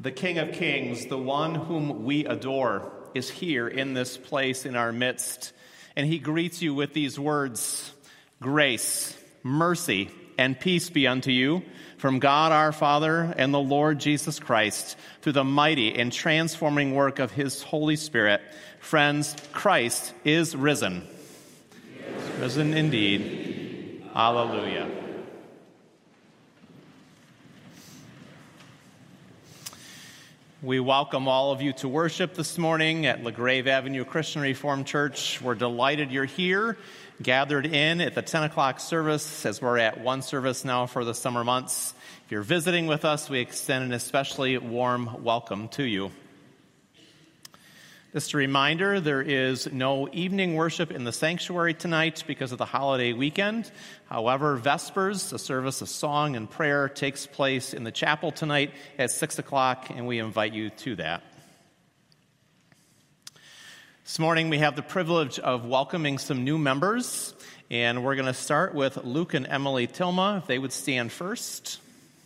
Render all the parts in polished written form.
The King of Kings, the one whom we adore, is here in this place in our midst. And he greets you with these words, "Grace, mercy, and peace be unto you from God our Father and the Lord Jesus Christ, through the mighty and transforming work of his Holy Spirit." Friends, Christ is risen. Yes. Risen indeed. Hallelujah. We welcome all of you to worship this morning at LaGrave Avenue Christian Reformed Church. We're delighted you're here, gathered in at the 10 o'clock service, as we're at one service now for the summer months. If you're visiting with us, we extend an especially warm welcome to you. Just a reminder, there is no evening worship in the sanctuary tonight because of the holiday weekend. However, Vespers, a service of song and prayer, takes place in the chapel tonight at 6 o'clock, and we invite you to that. This morning, we have the privilege of welcoming some new members, and we're going to start with Luke and Emily Tilma, if they would stand first.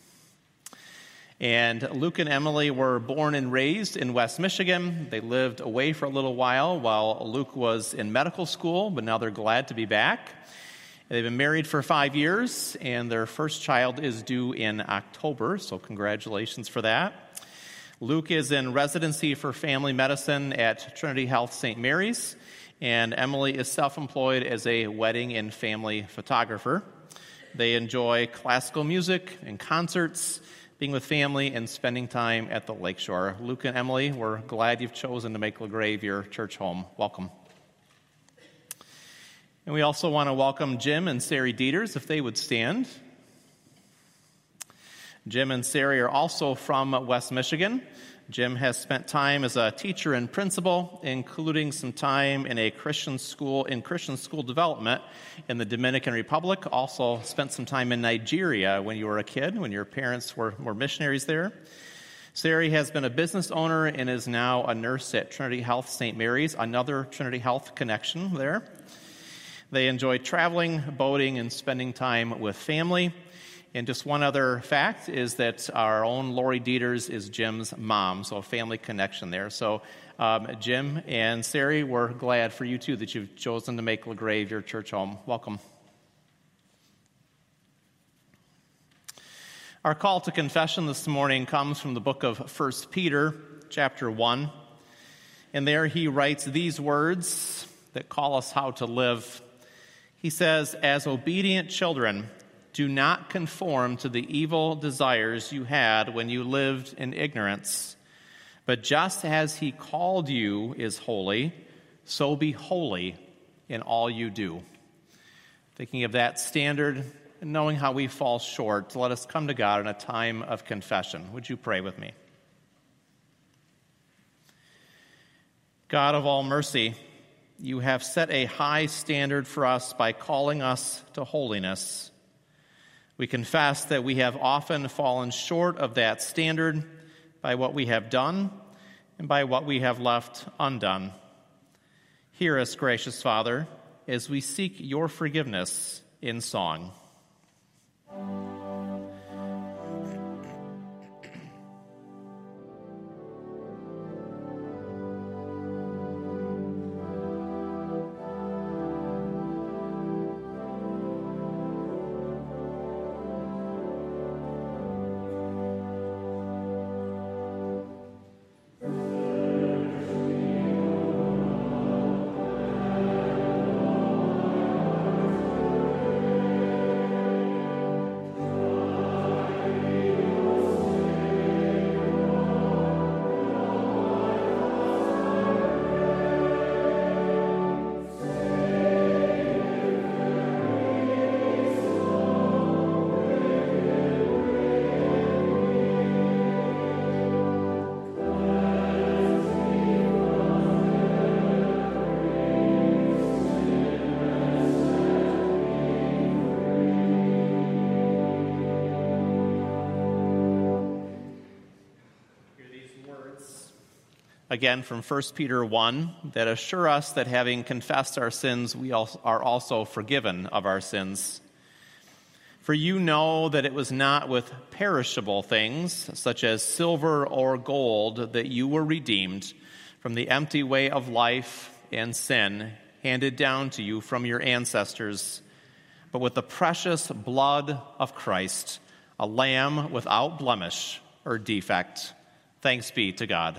And Luke and Emily were born and raised in West Michigan. They lived away for a little while Luke was in medical school, but now they're glad to be back. They've been married for 5 years, and their first child is due in October, so congratulations for that. Luke is in residency for family medicine at Trinity Health St. Mary's, and Emily is self-employed as a wedding and family photographer. They enjoy classical music and concerts, being with family, and spending time at the lakeshore. Luke and Emily, we're glad you've chosen to make LaGrave your church home. Welcome. And we also want to welcome Jim and Sari Dieters, if they would stand. Jim and Sari are also from West Michigan. Jim has spent time as a teacher and principal, including some time in a Christian school development in the Dominican Republic. Also spent some time in Nigeria when you were a kid, when your parents were missionaries there. Sari has been a business owner and is now a nurse at Trinity Health St. Mary's, another Trinity Health connection there. They enjoy traveling, boating, and spending time with family. And just one other fact is that our own Lori Dieters is Jim's mom, so a family connection there. So Jim and Sari, we're glad for you too that you've chosen to make LaGrave your church home. Welcome. Our call to confession this morning comes from the book of 1 Peter, chapter 1. And there he writes these words that call us how to live. He says, "As obedient children, do not conform to the evil desires you had when you lived in ignorance. But just as he called you is holy, so be holy in all you do." Thinking of that standard and knowing how we fall short, let us come to God in a time of confession. Would you pray with me? God of all mercy, you have set a high standard for us by calling us to holiness. We confess that we have often fallen short of that standard by what we have done and by what we have left undone. Hear us, gracious Father, as we seek your forgiveness in song. Again, from 1 Peter 1, that assure us that having confessed our sins, we are also forgiven of our sins. For you know that it was not with perishable things, such as silver or gold, that you were redeemed from the empty way of life and sin handed down to you from your ancestors, but with the precious blood of Christ, a lamb without blemish or defect. Thanks be to God.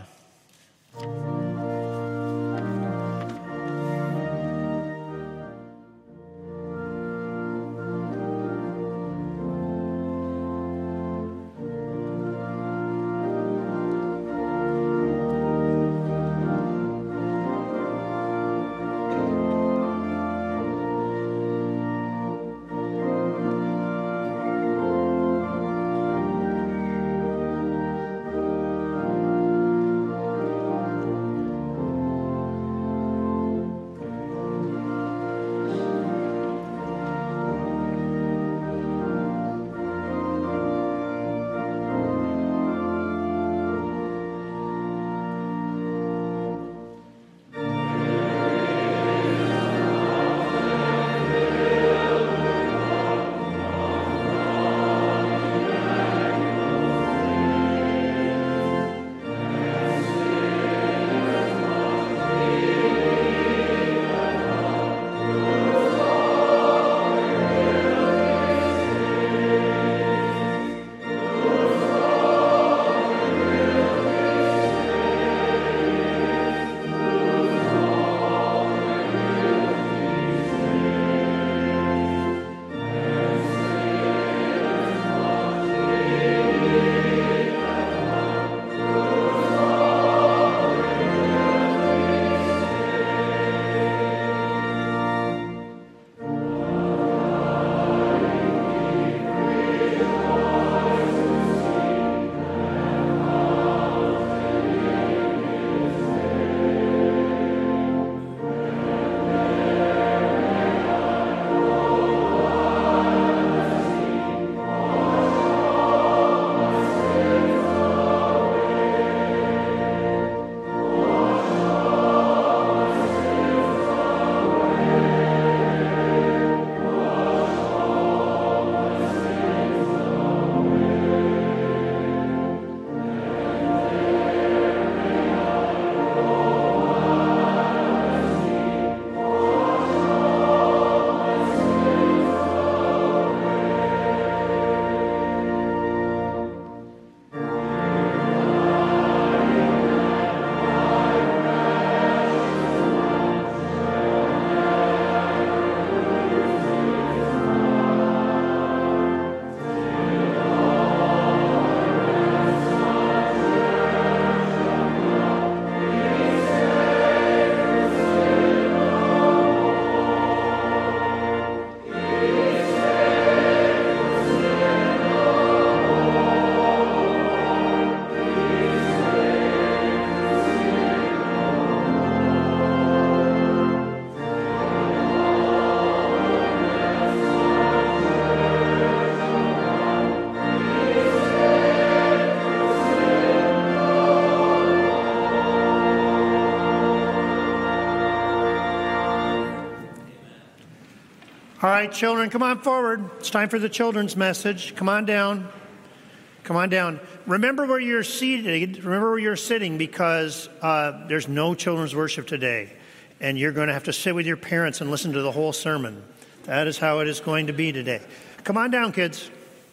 All right, children, come on forward. It's time for the children's message. Come on down. Come on down. Remember where you're seated. Remember where you're sitting, because there's no children's worship today. And you're going to have to sit with your parents and listen to the whole sermon. That is how it is going to be today. Come on down, kids.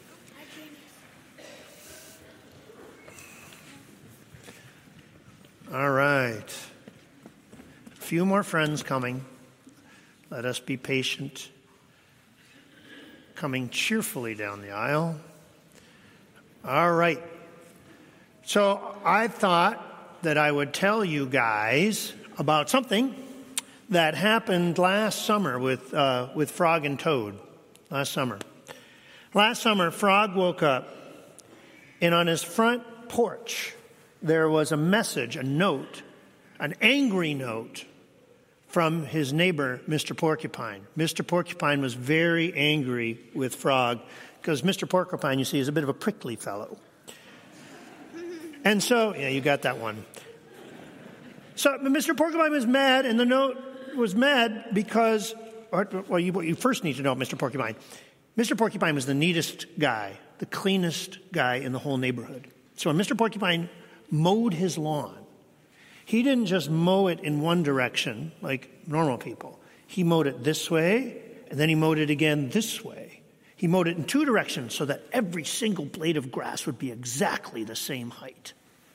All right. A few more friends coming. Let us be patient. Coming cheerfully down the aisle. All right. So I thought that I would tell you guys about something that happened last summer with Frog and Toad. Last summer, Frog woke up, and on his front porch, there was a message, a note, an angry note from his neighbor, Mr. Porcupine. Mr. Porcupine was very angry with Frog because Mr. Porcupine, you see, is a bit of a prickly fellow. And so, yeah, you got that one. So Mr. Porcupine was mad, and the note was mad because, what you first need to know, Mr. Porcupine, Mr. Porcupine was the neatest guy, the cleanest guy in the whole neighborhood. So when Mr. Porcupine mowed his lawn, he didn't just mow it in one direction like normal people. He mowed it this way, and then he mowed it again this way. He mowed it in two directions so that every single blade of grass would be exactly the same height.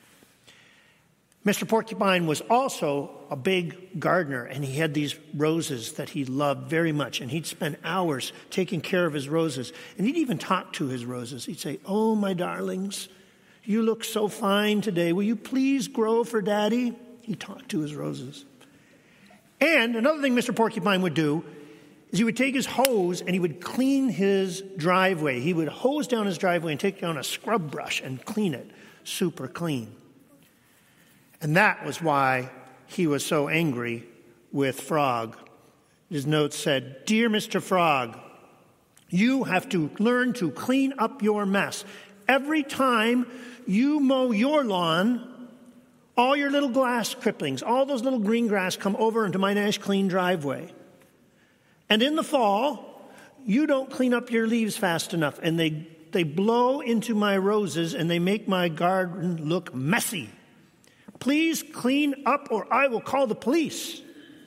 Mr. Porcupine was also a big gardener, and he had these roses that he loved very much, and he'd spend hours taking care of his roses, and he'd even talk to his roses. He'd say, "Oh, my darlings, you look so fine today. Will you please grow for Daddy?" He talked to his roses. And another thing Mr. Porcupine would do is he would take his hose and he would clean his driveway. He would hose down his driveway and take down a scrub brush and clean it super clean. And that was why he was so angry with Frog. His note said, "Dear Mr. Frog, you have to learn to clean up your mess. Every time you mow your lawn, all your little grass clippings, all those little green grass come over into my nice clean driveway. And in the fall, you don't clean up your leaves fast enough, and they blow into my roses and they make my garden look messy. Please clean up or I will call the police."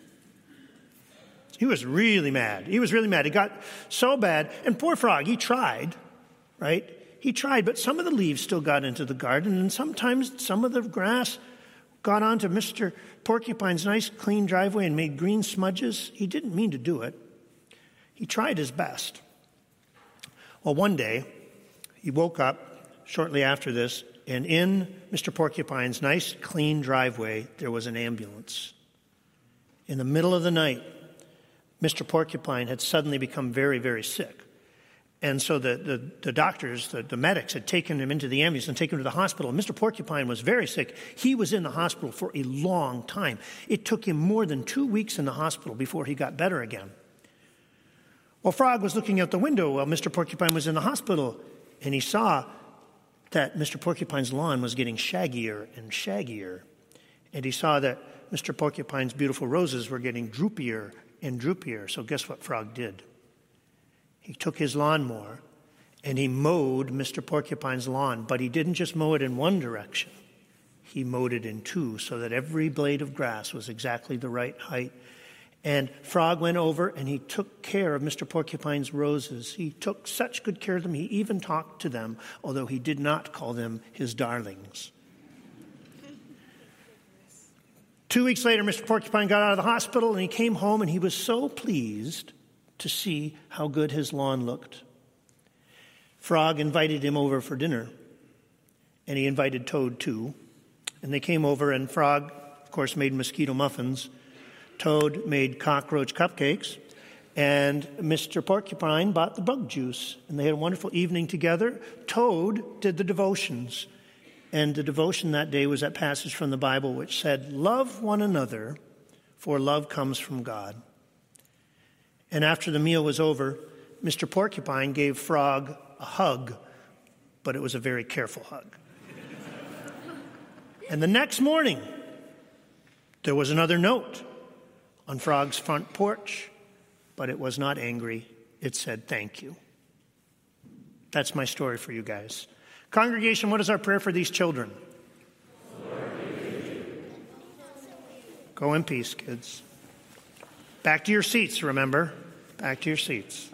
He was really mad. He got so bad. And poor Frog, he tried, right? He tried, but some of the leaves still got into the garden, and sometimes some of the grass got onto Mr. Porcupine's nice clean driveway and made green smudges. He didn't mean to do it. He tried his best. Well, one day, he woke up shortly after this, and in Mr. Porcupine's nice, clean driveway, there was an ambulance. In the middle of the night, Mr. Porcupine had suddenly become very, very sick. And so the doctors, the medics, had taken him into the ambulance and taken him to the hospital. Mr. Porcupine was very sick. He was in the hospital for a long time. It took him more than 2 weeks in the hospital before he got better again. Well, Frog was looking out the window while Mr. Porcupine was in the hospital, and he saw that Mr. Porcupine's lawn was getting shaggier and shaggier. And he saw that Mr. Porcupine's beautiful roses were getting droopier and droopier. So guess what Frog did? He took his lawnmower and he mowed Mr. Porcupine's lawn. But he didn't just mow it in one direction. He mowed it in two so that every blade of grass was exactly the right height. And Frog went over and he took care of Mr. Porcupine's roses. He took such good care of them, he even talked to them, although he did not call them his darlings. 2 weeks later, Mr. Porcupine got out of the hospital and he came home and he was so pleased to see how good his lawn looked. Frog invited him over for dinner, and he invited Toad too. And they came over, and Frog, of course, made mosquito muffins. Toad made cockroach cupcakes, and Mr. Porcupine bought the bug juice, and they had a wonderful evening together. Toad did the devotions, and the devotion that day was that passage from the Bible which said, "Love one another, for love comes from God." And after the meal was over, Mr. Porcupine gave Frog a hug, but it was a very careful hug. And the next morning, there was another note on Frog's front porch, but it was not angry. It said, "Thank you." That's my story for you guys. Congregation, what is our prayer for these children? Go in peace, kids. Back to your seats, remember? Back to your seats.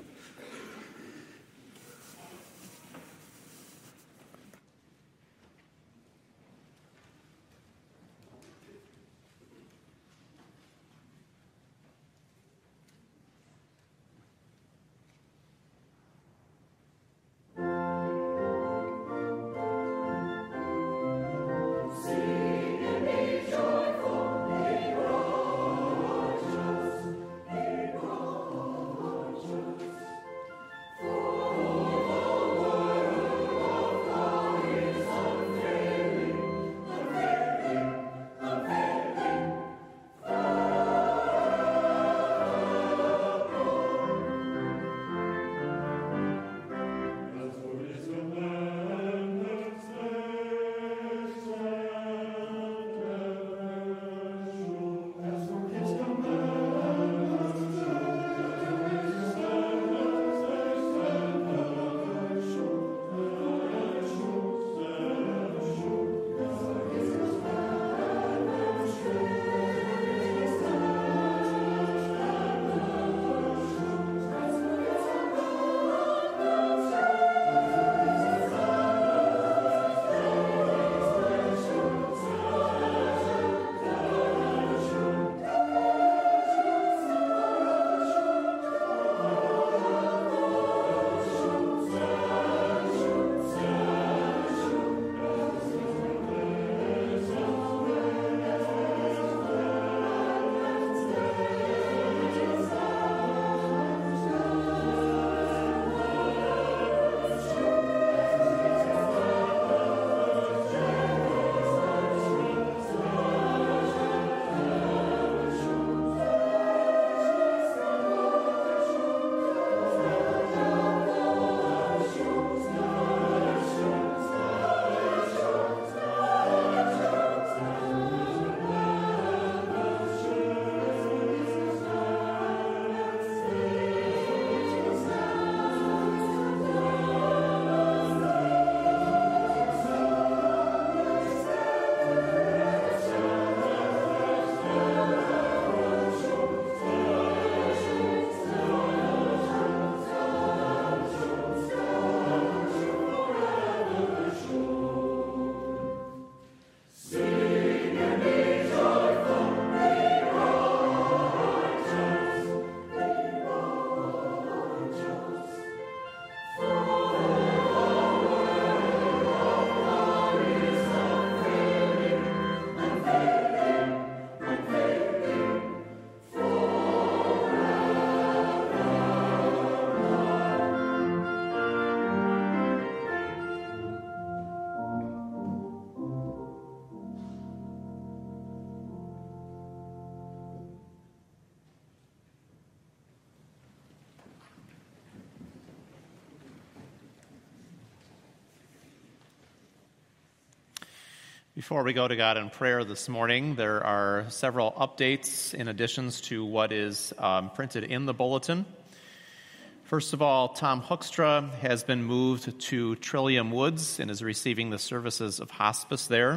Before we go to God in prayer this morning, there are several updates in addition to what is printed in the bulletin. First of all, Tom Hoekstra has been moved to Trillium Woods and is receiving the services of hospice there.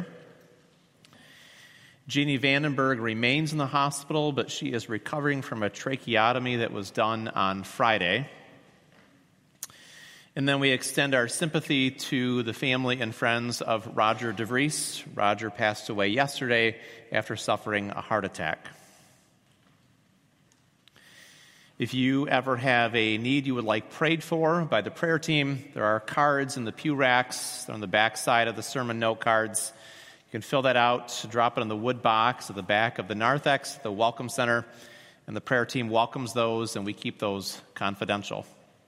Jeannie Vandenberg remains in the hospital, but she is recovering from a tracheotomy that was done on Friday. And then we extend our sympathy to the family and friends of Roger DeVries. Roger passed away yesterday after suffering a heart attack. If you ever have a need you would like prayed for by the prayer team, there are cards in the pew racks. They're on the back side of the sermon note cards. You can fill that out, drop it in the wood box at the back of the narthex, the Welcome Center, and the prayer team welcomes those, and we keep those confidential.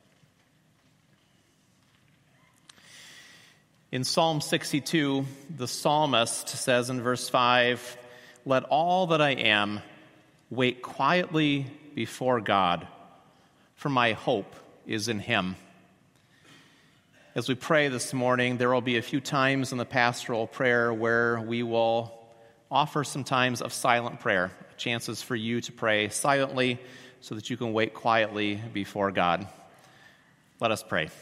In Psalm 62, the psalmist says in verse 5, "Let all that I am wait quietly before God, for my hope is in Him." As we pray this morning, there will be a few times in the pastoral prayer where we will offer some times of silent prayer, chances for you to pray silently so that you can wait quietly before God. Let us pray.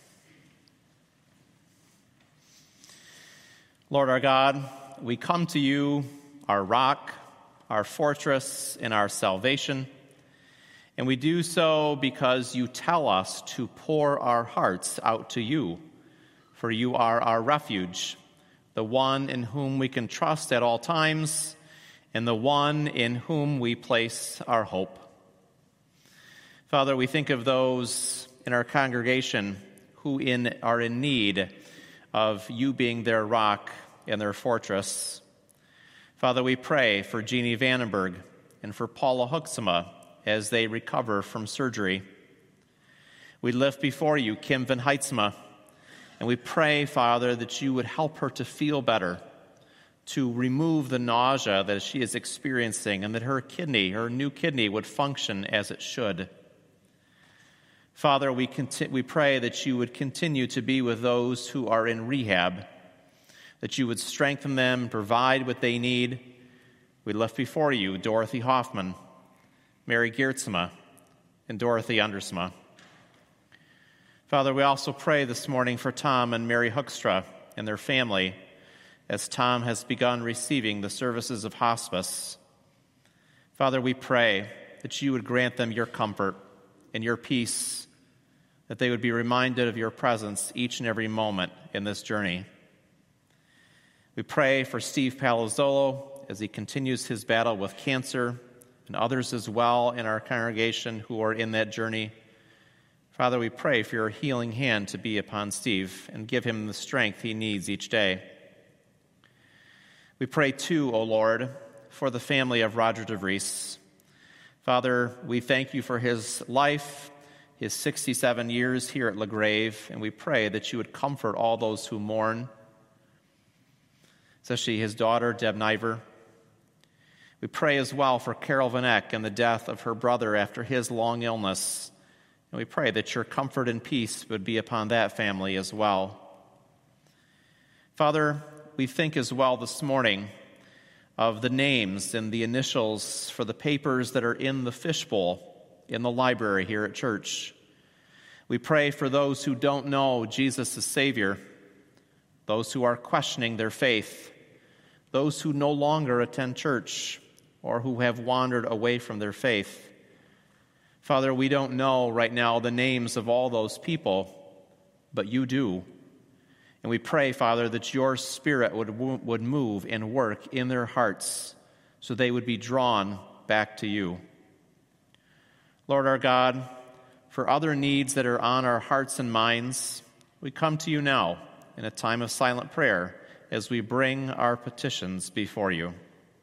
Lord our God, we come to you, our rock, our fortress, and our salvation, and we do so because you tell us to pour our hearts out to you, for you are our refuge, the one in whom we can trust at all times, and the one in whom we place our hope. Father, we think of those in our congregation who are in need of you being their rock and their fortress. Father, we pray for Jeannie Vandenberg and for Paula Hoeksema as they recover from surgery. We lift before you Kim Van Heitzema, and we pray, Father, that you would help her to feel better, to remove the nausea that she is experiencing, and that her new kidney, would function as it should. Father, we pray that you would continue to be with those who are in rehab, that you would strengthen them, provide what they need. We lift before you Dorothy Hoffman, Mary Geertsma, and Dorothy Undersma. Father, we also pray this morning for Tom and Mary Hoekstra and their family as Tom has begun receiving the services of hospice. Father, we pray that you would grant them your comfort and your peace, that they would be reminded of your presence each and every moment in this journey. We pray for Steve Palazzolo as he continues his battle with cancer, and others as well in our congregation who are in that journey. Father, we pray for your healing hand to be upon Steve and give him the strength he needs each day. We pray too, O Lord, for the family of Roger DeVries. Father, we thank you for his life, his 67 years here at LaGrave, and we pray that you would comfort all those who mourn, especially his daughter, Deb Niver. We pray as well for Carol Van Eck and the death of her brother after his long illness, and we pray that your comfort and peace would be upon that family as well. Father, we think as well this morning of the names and the initials for the papers that are in the fishbowl in the library here at church. We pray for those who don't know Jesus as Savior, those who are questioning their faith, those who no longer attend church or who have wandered away from their faith. Father, we don't know right now the names of all those people, but you do. And we pray, Father, that your Spirit would move and work in their hearts so they would be drawn back to you. Lord our God, for other needs that are on our hearts and minds, we come to you now in a time of silent prayer as we bring our petitions before you.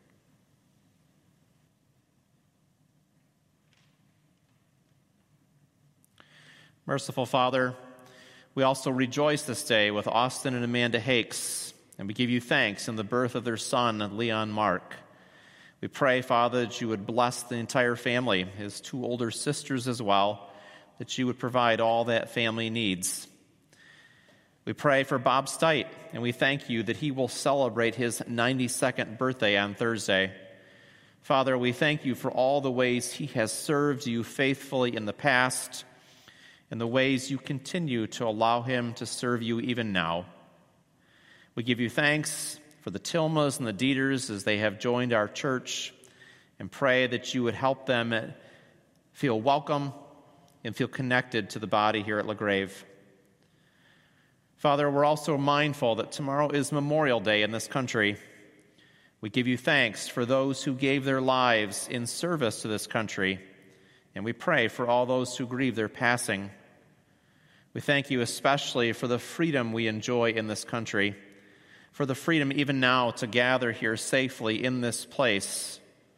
Merciful Father, we also rejoice this day with Austin and Amanda Hakes, and we give you thanks in the birth of their son, Leon Mark. We pray, Father, that you would bless the entire family, his two older sisters as well, that you would provide all that family needs. We We pray for Bob Stite, and we thank you that he will celebrate his 92nd birthday on Thursday. Father, we thank you for all the ways he has served you faithfully in the past and the ways you continue to allow him to serve you even now. We give you thanks for the Tilmas and the Dieters as they have joined our church, and pray that you would help them feel welcome and feel connected to the body here at LaGrave. Father, we're also mindful that tomorrow is Memorial Day in this country. We give you thanks for those who gave their lives in service to this country, and we pray for all those who grieve their passing. We thank you especially for the freedom we enjoy in this country, for the freedom even now to gather here safely in this place.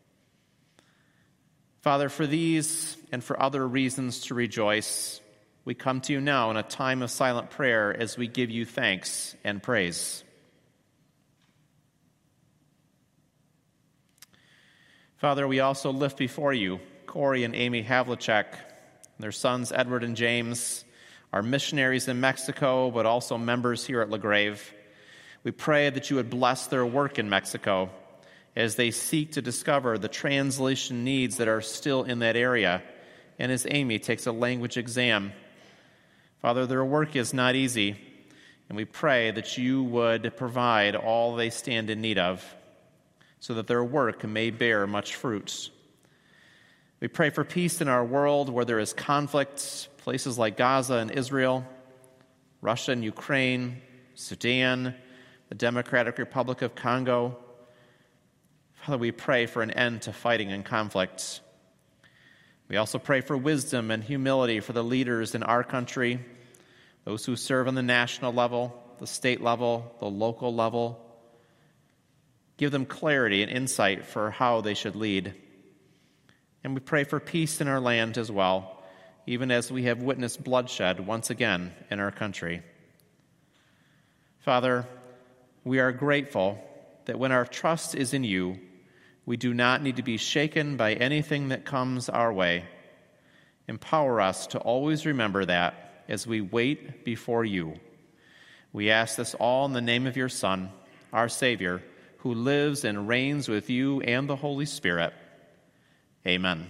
Father, for these and for other reasons to rejoice, we come to you now in a time of silent prayer as we give you thanks and praise. Father, we also lift before you Corey and Amy Havlicek, their sons Edward and James, our missionaries in Mexico, but also members here at LaGrave. We pray that you would bless their work in Mexico as they seek to discover the translation needs that are still in that area, and as Amy takes a language exam. Father, their work is not easy, and we pray that you would provide all they stand in need of so that their work may bear much fruit. We pray for peace in our world where there is conflict, places like Gaza and Israel, Russia and Ukraine, Sudan, the Democratic Republic of Congo. Father, we pray for an end to fighting and conflict. We also pray for wisdom and humility for the leaders in our country, those who serve on the national level, the state level, the local level. Give them clarity and insight for how they should lead. And we pray for peace in our land as well, even as we have witnessed bloodshed once again in our country. Father, we are grateful that when our trust is in you, we do not need to be shaken by anything that comes our way. Empower us to always remember that as we wait before you. We ask this all in the name of your Son, our Savior, who lives and reigns with you and the Holy Spirit. Amen.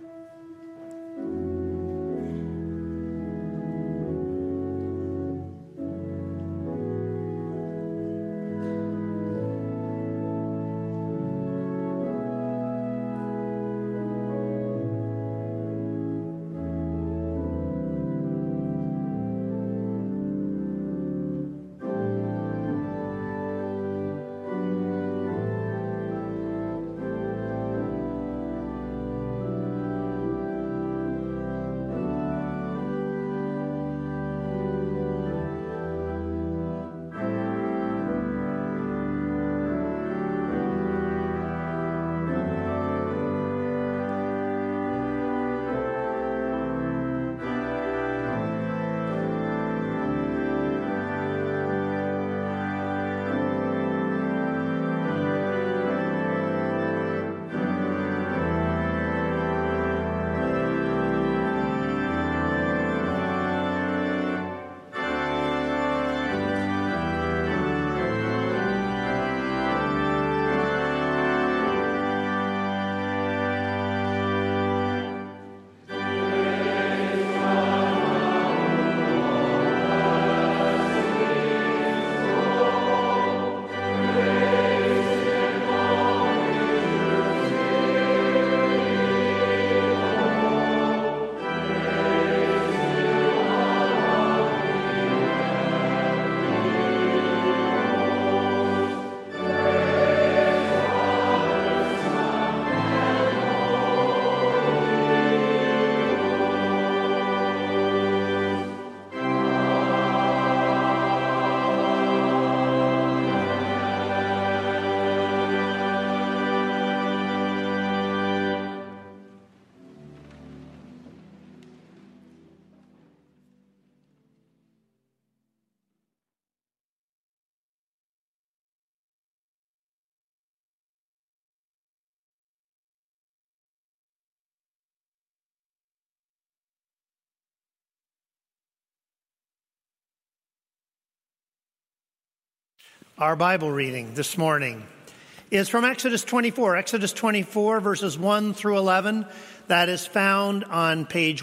Our Bible reading this morning is from Exodus 24. Exodus 24, verses 1 through 11. That is found on page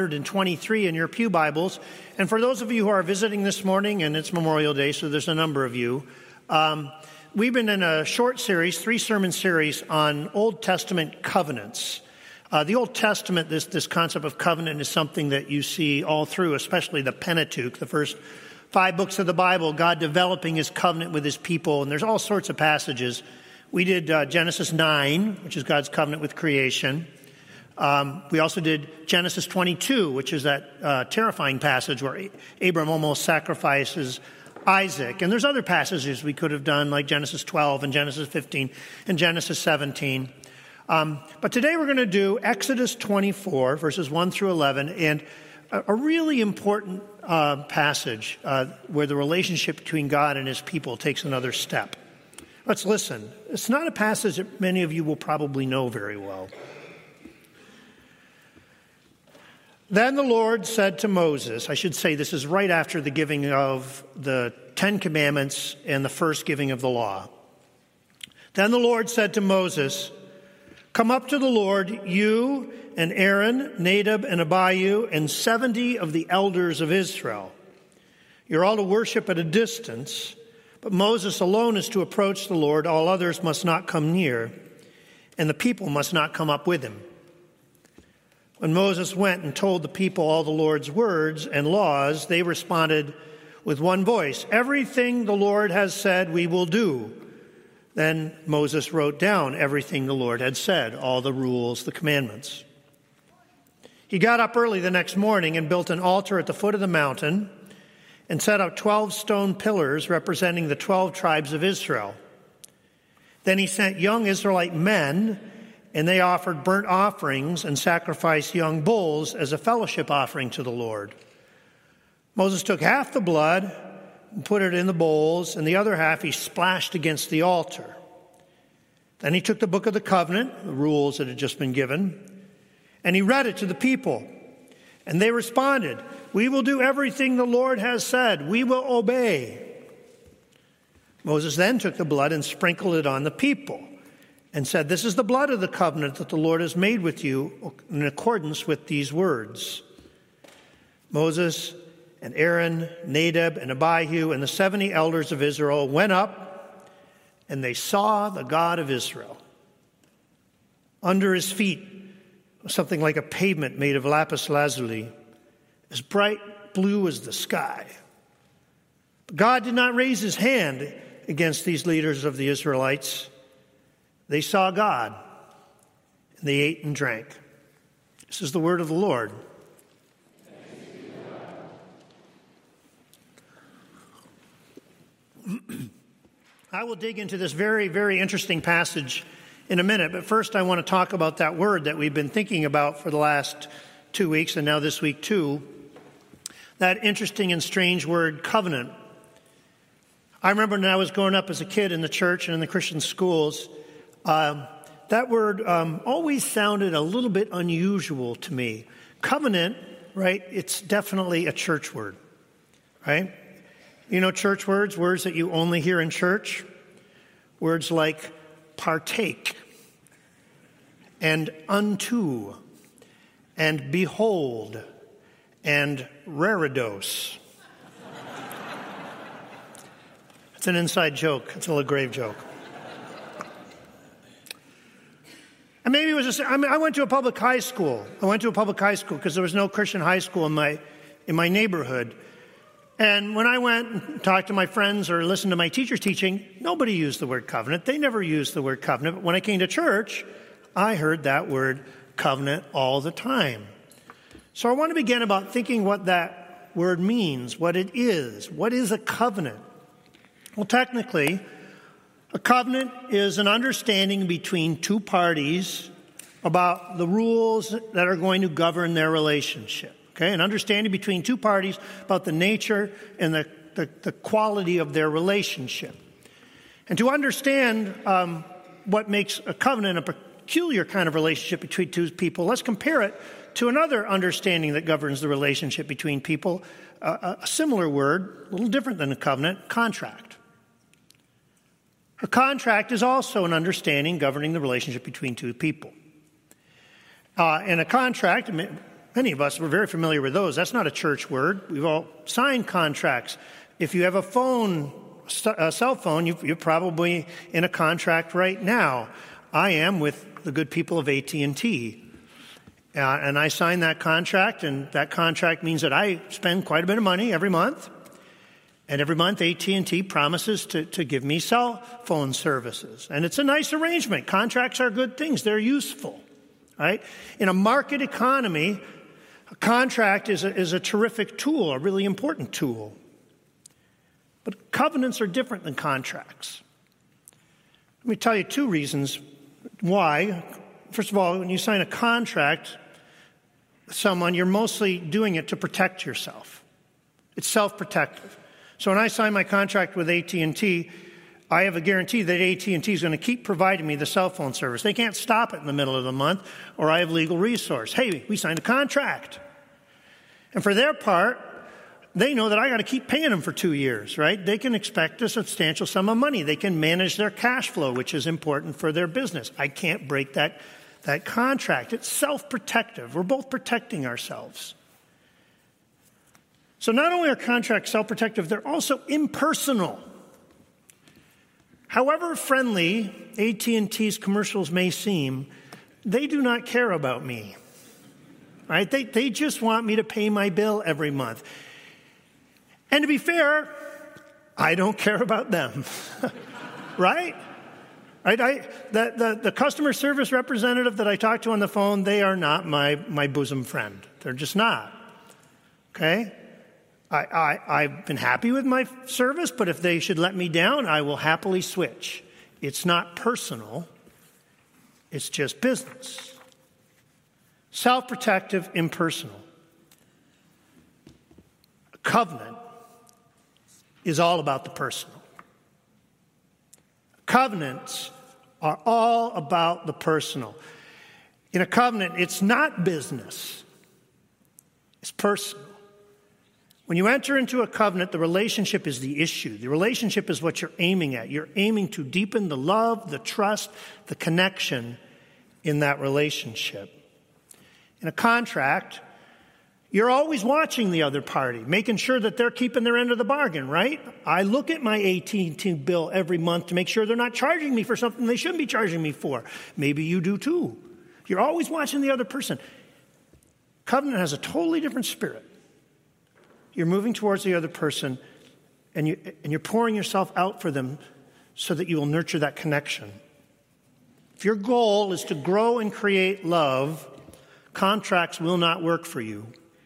123 in your pew Bibles. And for those of you who are visiting this morning, and it's Memorial Day, so there's a number of you, we've been in a short series, 3-sermon series on Old Testament covenants. The Old Testament, this concept of covenant is something that you see all through, especially the Pentateuch, the first 5 books of the Bible, God developing his covenant with his people. And there's all sorts of passages. We did Genesis 9, which is God's covenant with creation. We also did Genesis 22, which is that terrifying passage where Abram almost sacrifices Isaac. And there's other passages we could have done, like Genesis 12 and Genesis 15 and Genesis 17. But today we're going to do Exodus 24, verses 1 through 11, and a really important passage where the relationship between God and his people takes another step. Let's listen. It's not a passage that many of you will probably know very well. Then the Lord said to Moses, I should say this is right after the giving of the 10 Commandments and the first giving of the law. Then the Lord said to Moses, come up to the Lord, you and Aaron, Nadab and Abihu, and 70 of the elders of Israel. You're all to worship at a distance, but Moses alone is to approach the Lord. All others must not come near, and the people must not come up with him. When Moses went and told the people all the Lord's words and laws, they responded with one voice, everything the Lord has said we will do. Then Moses wrote down everything the Lord had said, all the rules, the commandments. He got up early the next morning and built an altar at the foot of the mountain and set up 12 stone pillars representing the 12 tribes of Israel. Then he sent young Israelite men, and they offered burnt offerings and sacrificed young bulls as a fellowship offering to the Lord. Moses took half the blood and put it in the bowls, and the other half he splashed against the altar. Then he took the book of the covenant, the rules that had just been given, and he read it to the people. And they responded, we will do everything the Lord has said. We will obey. Moses then took the blood and sprinkled it on the people. and said, "This is the blood of the covenant that the Lord has made with you in accordance with these words." Moses and Aaron, Nadab and Abihu, and the 70 elders of Israel went up, and they saw the God of Israel. Under his feet was something like a pavement made of lapis lazuli, as bright blue as the sky. But God did not raise his hand against these leaders of the Israelites. They saw God, and they ate and drank. This is the word of the Lord. I will dig into this very, very interesting passage in a minute, but first I want to talk about that word that we've been thinking about for the last 2 weeks, and now this week too. That interesting and strange word, covenant. I remember when I was growing up as a kid in the church and in the Christian schools, that word always sounded a little bit unusual to me. Covenant, right, it's definitely a church word, right? You know, church words that you only hear in church? Words like partake and unto and behold and raridos. It's an inside joke. It's a LaGrave joke. And maybe it was I went to a public high school. I went to a public high school because there was no Christian high school in my neighborhood. And when I went and talked to my friends or listened to my teachers teaching, nobody used the word covenant. They never used the word covenant. But when I came to church, I heard that word covenant all the time. So I want to begin about thinking what that word means, what it is. What is a covenant? Well, technically, a covenant is an understanding between two parties about the rules that are going to govern their relationship. Okay, an understanding between two parties about the nature and the quality of their relationship. And to understand what makes a covenant a peculiar kind of relationship between two people, let's compare it to another understanding that governs the relationship between people, a similar word, a little different than a covenant, contract. A contract is also an understanding governing the relationship between two people. And a contract, many of us were very familiar with those. That's not a church word. We've all signed contracts. If you have a cell phone, you're probably in a contract right now. I am with the good people of AT&T. And I signed that contract, and that contract means that I spend quite a bit of money every month. And every month, AT&T promises to give me cell phone services. And it's a nice arrangement. Contracts are good things. They're useful, right? In a market economy, a contract is a terrific tool, a really important tool. But covenants are different than contracts. Let me tell you two reasons why. First of all, when you sign a contract with someone, you're mostly doing it to protect yourself. It's self-protective. So when I sign my contract with AT&T, I have a guarantee that AT&T is going to keep providing me the cell phone service. They can't stop it in the middle of the month, or I have legal recourse. Hey, we signed a contract. And for their part, they know that I got to keep paying them for 2 years, right? They can expect a substantial sum of money. They can manage their cash flow, which is important for their business. I can't break that contract. It's self-protective. We're both protecting ourselves. So not only are contracts self-protective, they're also impersonal. However friendly AT&T's commercials may seem, they do not care about me. Right? They just want me to pay my bill every month. And to be fair, I don't care about them. Right? The customer service representative that I talk to on the phone, they are not my bosom friend. They're just not. Okay? I've been happy with my service, but if they should let me down, I will happily switch. It's not personal. It's just business. Self-protective, impersonal. A covenant is all about the personal. Covenants are all about the personal. In a covenant, it's not business. It's personal. When you enter into a covenant, the relationship is the issue. The relationship is what you're aiming at. You're aiming to deepen the love, the trust, the connection in that relationship. In a contract, you're always watching the other party, making sure that they're keeping their end of the bargain, right? I look at my AT&T bill every month to make sure they're not charging me for something they shouldn't be charging me for. Maybe you do too. You're always watching the other person. Covenant has a totally different spirit. You're moving towards the other person, and you're pouring yourself out for them so that you will nurture that connection. If your goal is to grow and create love, contracts will not work for you.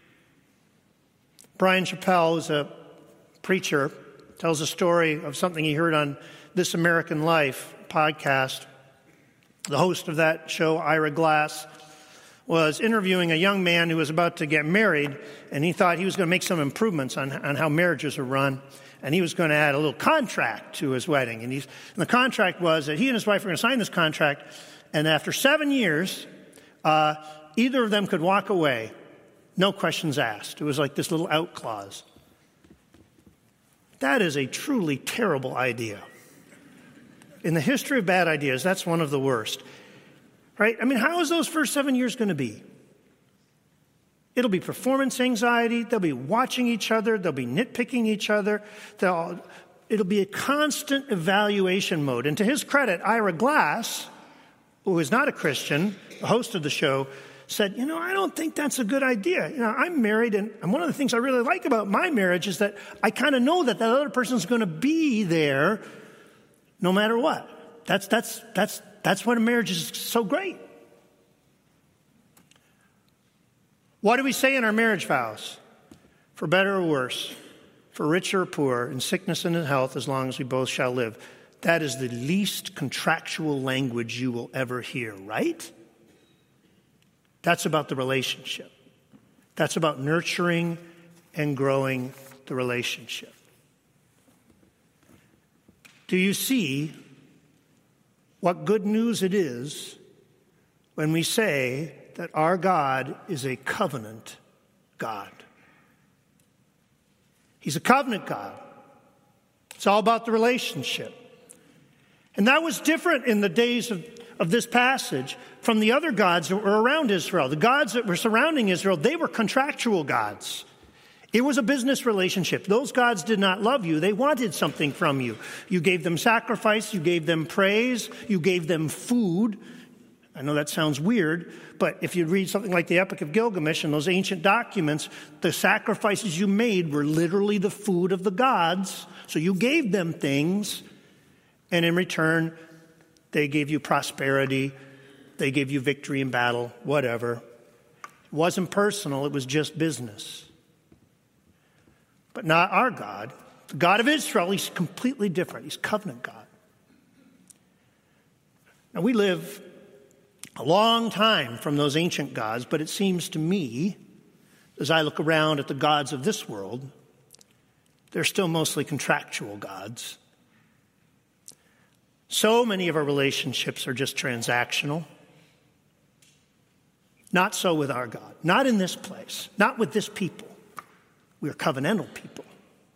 Brian Chappell, who's a preacher, tells a story of something he heard on This American Life podcast. The host of that show, Ira Glass, was interviewing a young man who was about to get married, and he thought he was going to make some improvements on how marriages are run, and he was going to add a little contract to his wedding. And the contract was that he and his wife were going to sign this contract, and after 7 years, either of them could walk away, no questions asked. It was like this little out clause. That is a truly terrible idea. In the history of bad ideas, that's one of the worst. Right? I mean, how is those first 7 years going to be? It'll be performance anxiety. They'll be watching each other. They'll be nitpicking each other. It'll be a constant evaluation mode. And to his credit, Ira Glass, who is not a Christian, the host of the show, said, I don't think that's a good idea. I'm married, and one of the things I really like about my marriage is that I kind of know that other person's going to be there no matter what. That's what a marriage is so great. What do we say in our marriage vows? For better or worse, for richer or poor, in sickness and in health, as long as we both shall live. That is the least contractual language you will ever hear, right? That's about the relationship. That's about nurturing and growing the relationship. Do you see what good news it is when we say that our God is a covenant God? He's a covenant God. It's all about the relationship. And that was different in the days of this passage from the other gods that were around Israel. The gods that were surrounding Israel, they were contractual gods. It was a business relationship. Those gods did not love you. They wanted something from you. You gave them sacrifice. You gave them praise. You gave them food. I know that sounds weird, but if you read something like the Epic of Gilgamesh and those ancient documents, the sacrifices you made were literally the food of the gods. So you gave them things, and in return, they gave you prosperity. They gave you victory in battle, whatever. It wasn't personal. It was just business. But not our God. The God of Israel, he's completely different. He's covenant God. Now, we live a long time from those ancient gods, but it seems to me, as I look around at the gods of this world, they're still mostly contractual gods. So many of our relationships are just transactional. Not so with our God. Not in this place. Not with this people. We are covenantal people.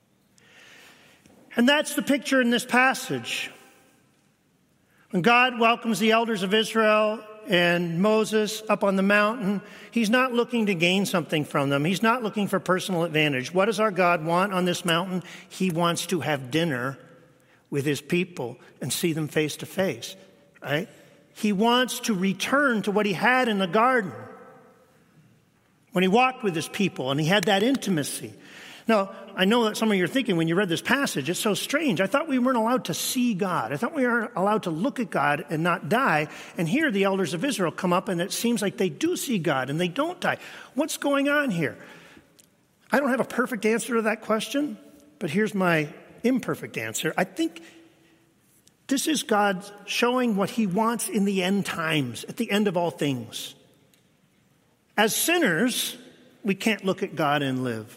And that's the picture in this passage. When God welcomes the elders of Israel and Moses up on the mountain, he's not looking to gain something from them. He's not looking for personal advantage. What does our God want on this mountain? He wants to have dinner with his people and see them face to face, right? He wants to return to what he had in the garden when he walked with his people and he had that intimacy. Now, I know that some of you are thinking when you read this passage, it's so strange. I thought we weren't allowed to see God. I thought we weren't allowed to look at God and not die. And here the elders of Israel come up and it seems like they do see God and they don't die. What's going on here? I don't have a perfect answer to that question, but here's my imperfect answer. I think this is God showing what he wants in the end times, at the end of all things. As sinners, we can't look at God and live.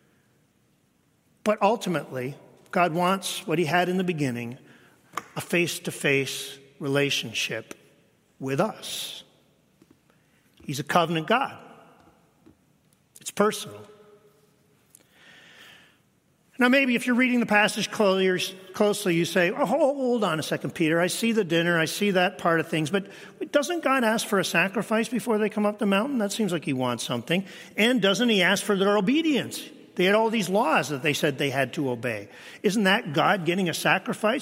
But ultimately, God wants what he had in the beginning, a face-to-face relationship with us. He's a covenant God. It's personal. Now, maybe if you're reading the passage closely, you say, oh, hold on a second, Peter. I see the dinner. I see that part of things. But doesn't God ask for a sacrifice before they come up the mountain? That seems like he wants something. And doesn't he ask for their obedience? They had all these laws that they said they had to obey. Isn't that God getting a sacrifice?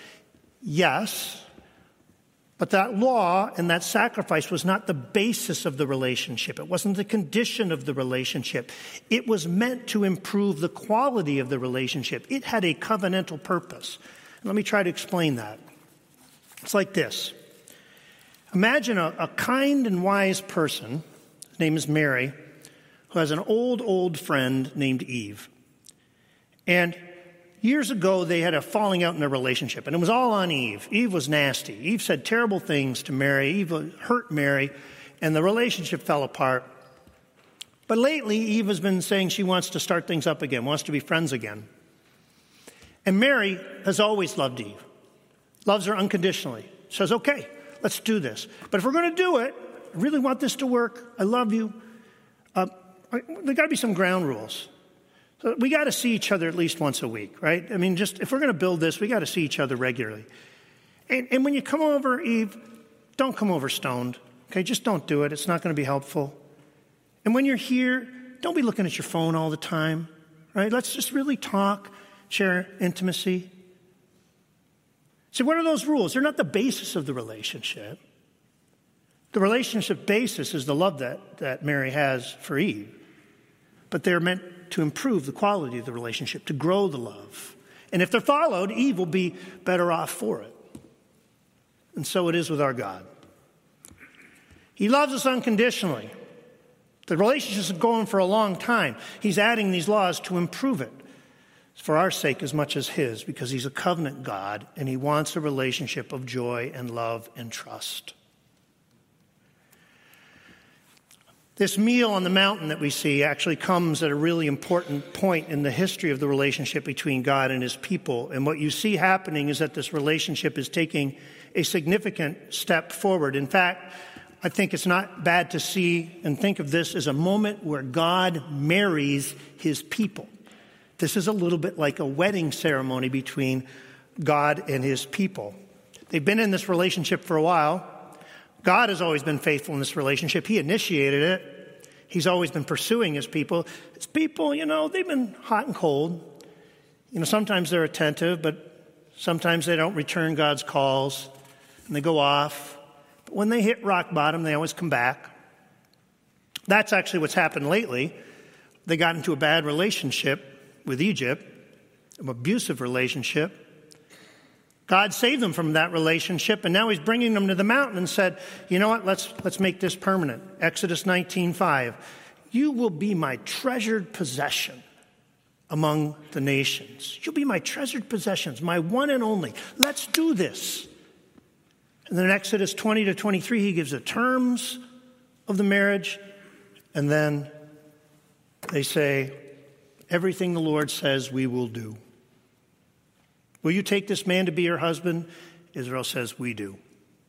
Yes. But that law and that sacrifice was not the basis of the relationship. It wasn't the condition of the relationship. It was meant to improve the quality of the relationship. It had a covenantal purpose. And let me try to explain that. It's like this. Imagine a kind and wise person, his name is Mary, who has an old friend named Eve. And years ago, they had a falling out in their relationship, and it was all on Eve. Eve was nasty. Eve said terrible things to Mary. Eve hurt Mary, and the relationship fell apart. But lately, Eve has been saying she wants to start things up again, wants to be friends again. And Mary has always loved Eve, loves her unconditionally, says, okay, let's do this. But if we're going to do it, I really want this to work. I love you. There got to be some ground rules. So we got to see each other at least once a week, right? I mean, just if we're going to build this, we got to see each other regularly. And when you come over, Eve, don't come over stoned, okay? Just don't do it. It's not going to be helpful. And when you're here, don't be looking at your phone all the time, right? Let's just really talk, share intimacy. So what are those rules? They're not the basis of the relationship. The relationship basis is the love that Mary has for Eve. But they're meant to improve the quality of the relationship, to grow the love. And if they're followed, Eve will be better off for it. And so it is with our God. He loves us unconditionally. The relationship's been going for a long time. He's adding these laws to improve it. It's for our sake as much as his, because he's a covenant God, and he wants a relationship of joy and love and trust. This meal on the mountain that we see actually comes at a really important point in the history of the relationship between God and his people. And what you see happening is that this relationship is taking a significant step forward. In fact, I think it's not bad to see and think of this as a moment where God marries his people. This is a little bit like a wedding ceremony between God and his people. They've been in this relationship for a while. God has always been faithful in this relationship. He initiated it. He's always been pursuing his people. His people, they've been hot and cold. Sometimes they're attentive, but sometimes they don't return God's calls, and they go off. But when they hit rock bottom, they always come back. That's actually what's happened lately. They got into a bad relationship with Egypt, an abusive relationship. God saved them from that relationship, and now he's bringing them to the mountain and said, you know what, let's make this permanent. Exodus 19:5. You will be my treasured possession among the nations. You'll be my treasured possessions, my one and only. Let's do this. And then in Exodus 20-23, he gives the terms of the marriage, and then they say, everything the Lord says we will do. Will you take this man to be your husband? Israel says, we do.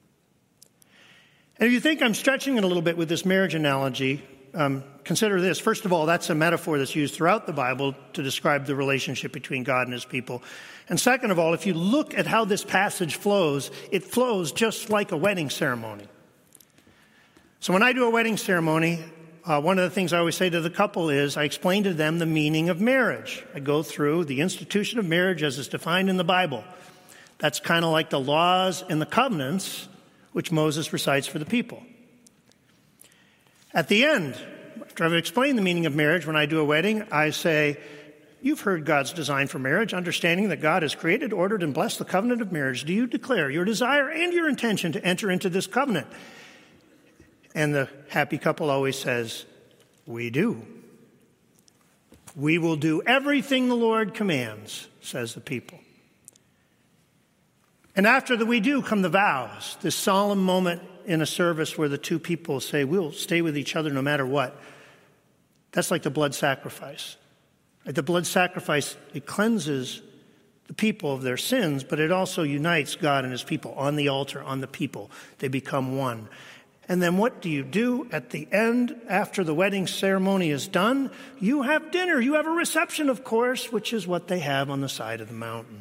And if you think I'm stretching it a little bit with this marriage analogy, consider this. First of all, that's a metaphor that's used throughout the Bible to describe the relationship between God and his people. And second of all, if you look at how this passage flows, it flows just like a wedding ceremony. So when I do a wedding ceremony, one of the things I always say to the couple is I explain to them the meaning of marriage. I go through the institution of marriage as it's defined in the Bible. That's kind of like the laws and the covenants which Moses recites for the people. At the end, after I've explained the meaning of marriage, when I do a wedding, I say, you've heard God's design for marriage, understanding that God has created, ordered, and blessed the covenant of marriage. Do you declare your desire and your intention to enter into this covenant? And the happy couple always says, we do. We will do everything the Lord commands, says the people. And after the we do come the vows, this solemn moment in a service where the two people say, we'll stay with each other no matter what. That's like the blood sacrifice. The blood sacrifice, it cleanses the people of their sins, but it also unites God and his people on the altar, on the people. They become one. And then what do? At the end, after the wedding ceremony is done, you have dinner. You have a reception, of course, which is what they have on the side of the mountain.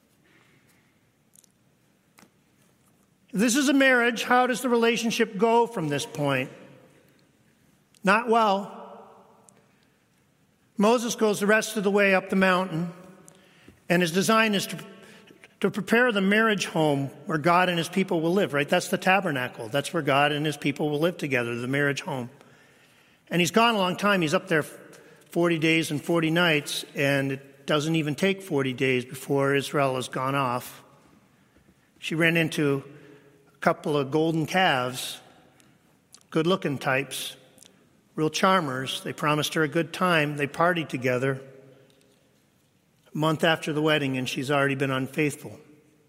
This is a marriage. How does the relationship go from this point? Not well. Moses goes the rest of the way up the mountain, and his design is to prepare the marriage home where God and his people will live, right? That's the tabernacle. That's where God and his people will live together, the marriage home. And he's gone a long time. He's up there 40 days and 40 nights, and it doesn't even take 40 days before Israel has gone off. She ran into a couple of golden calves, good-looking types, real charmers. They promised her a good time. They partied together. A month after the wedding, and she's already been unfaithful.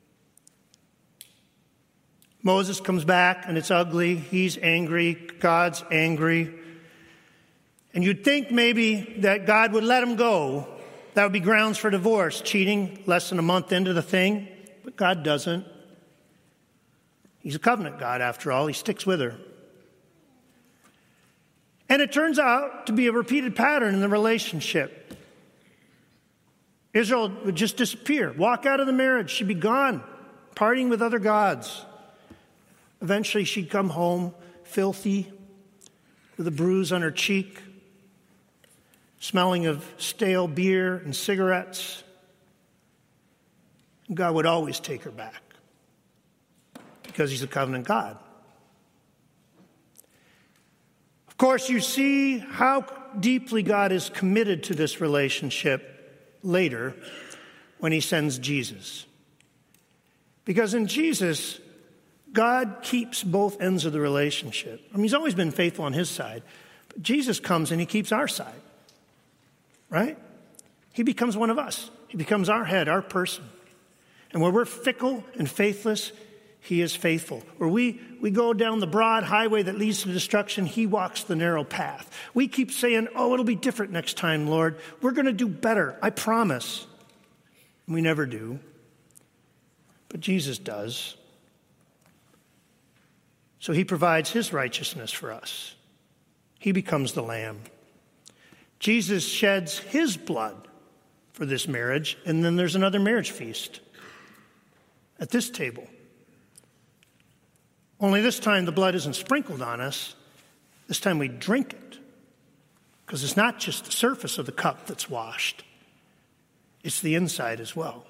Moses comes back, and it's ugly. He's angry. God's angry. And you'd think maybe that God would let him go. That would be grounds for divorce. Cheating less than a month into the thing. But God doesn't. He's a covenant God, after all. He sticks with her. And it turns out to be a repeated pattern in the relationship. Israel would just disappear, walk out of the marriage. She'd be gone, partying with other gods. Eventually, she'd come home filthy, with a bruise on her cheek, smelling of stale beer and cigarettes. And God would always take her back because he's a covenant God. Of course, you see how deeply God is committed to this relationship later when he sends Jesus. Because in Jesus, God keeps both ends of the relationship. I mean, he's always been faithful on his side, but Jesus comes and he keeps our side, right? He becomes one of us. He becomes our head, our person. And where we're fickle and faithless, he is faithful. Where we go down the broad highway that leads to destruction, he walks the narrow path. We keep saying, oh, it'll be different next time, Lord. We're going to do better, I promise. And we never do. But Jesus does. So he provides his righteousness for us. He becomes the Lamb. Jesus sheds his blood for this marriage, and then there's another marriage feast at this table. Only this time the blood isn't sprinkled on us. This time we drink it. Because it's not just the surface of the cup that's washed. It's the inside as well.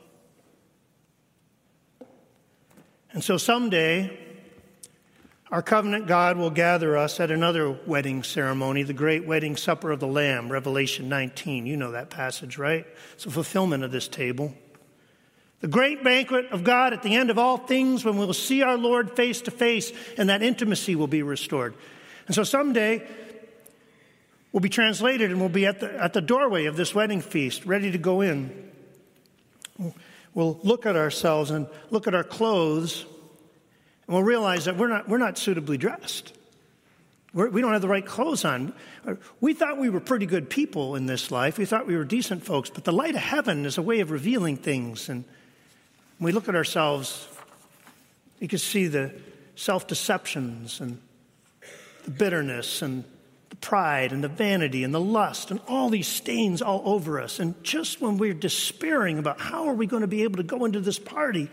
And so someday, our covenant God will gather us at another wedding ceremony, the great wedding supper of the Lamb, Revelation 19. You know that passage, right? It's a fulfillment of this table. The great banquet of God at the end of all things, when we will see our Lord face to face, and that intimacy will be restored. And so someday, we'll be translated and we'll be at the doorway of this wedding feast, ready to go in. We'll look at ourselves and look at our clothes, and we'll realize that we're not suitably dressed. We don't have the right clothes on. We thought we were pretty good people in this life. We thought we were decent folks, but the light of heaven is a way of revealing things. And when we look at ourselves, we can see the self-deceptions and the bitterness and the pride and the vanity and the lust and all these stains all over us. And just when we're despairing about how are we going to be able to go into this party,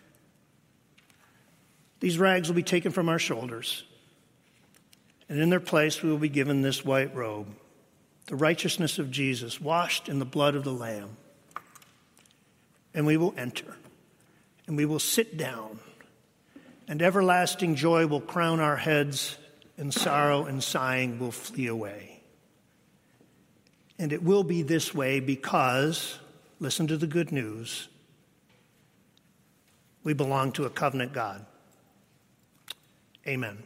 these rags will be taken from our shoulders. And in their place, we will be given this white robe, the righteousness of Jesus, washed in the blood of the Lamb. And we will enter, and we will sit down, and everlasting joy will crown our heads, and sorrow and sighing will flee away. And it will be this way because, listen to the good news, we belong to a covenant God. Amen.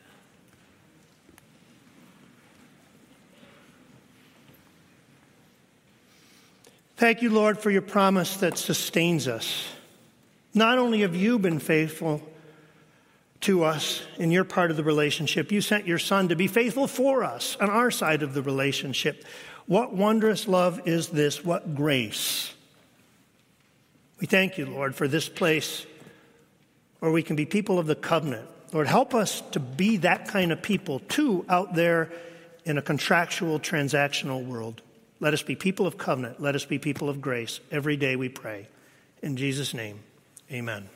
Thank you, Lord, for your promise that sustains us. Not only have you been faithful to us in your part of the relationship, you sent your Son to be faithful for us on our side of the relationship. What wondrous love is this? What grace. We thank you, Lord, for this place where we can be people of the covenant, Lord, help us to be that kind of people, too, out there in a contractual, transactional world. Let us be people of covenant. Let us be people of grace. Every day we pray. In Jesus' name, amen.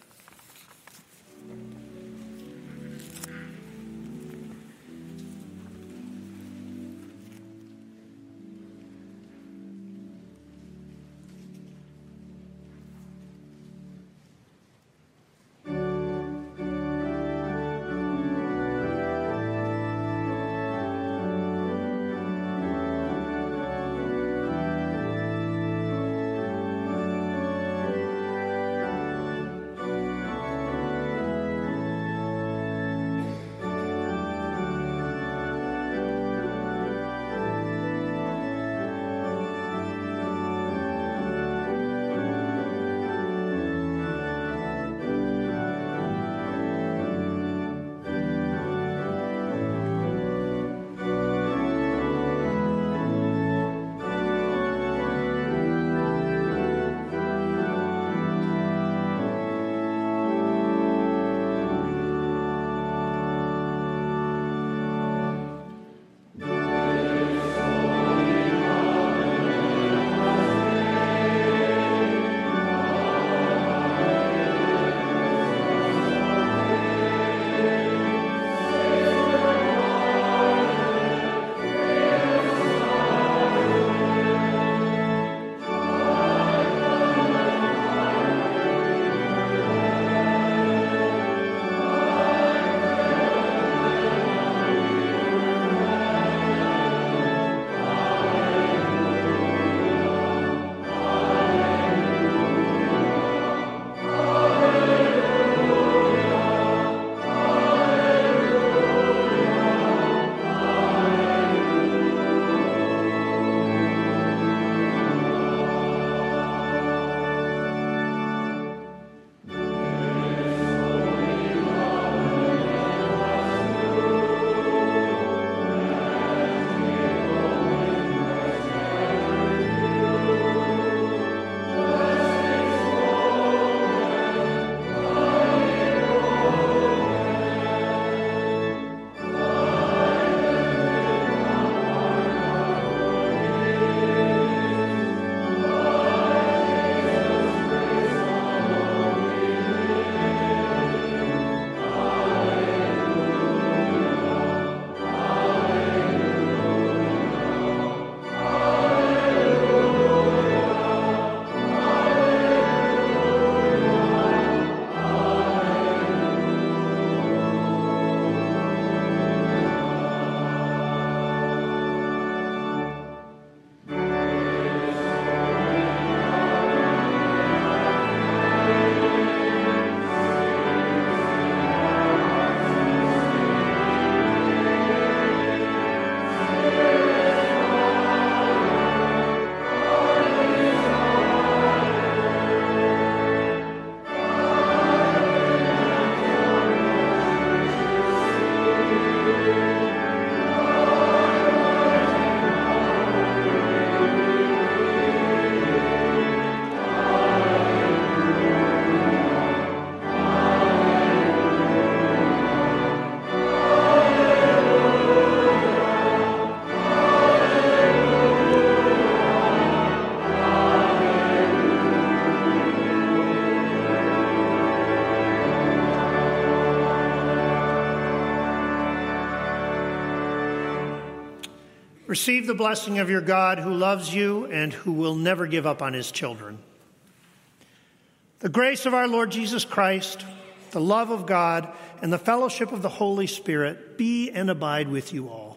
Receive the blessing of your God who loves you and who will never give up on his children. The grace of our Lord Jesus Christ, the love of God, and the fellowship of the Holy Spirit be and abide with you all.